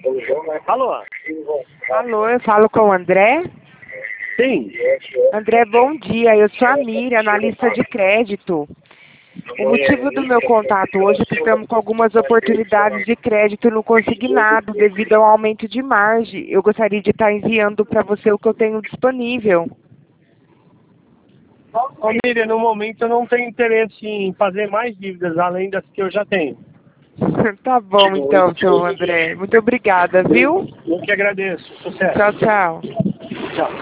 Alô? Alô, eu falo com o André? Sim. André, bom dia. Eu sou a Miriam, analista de crédito. O motivo do meu contato hoje é que estamos com algumas oportunidades de crédito no consignado devido ao aumento de margem. Eu gostaria de estar enviando para você o que eu tenho disponível. Ô, Miriam, no momento eu não tenho interesse em fazer mais dívidas além das que eu já tenho. Tá bom então, seu André. Muito obrigada, viu? Eu que agradeço. Sucesso. Tchau, tchau.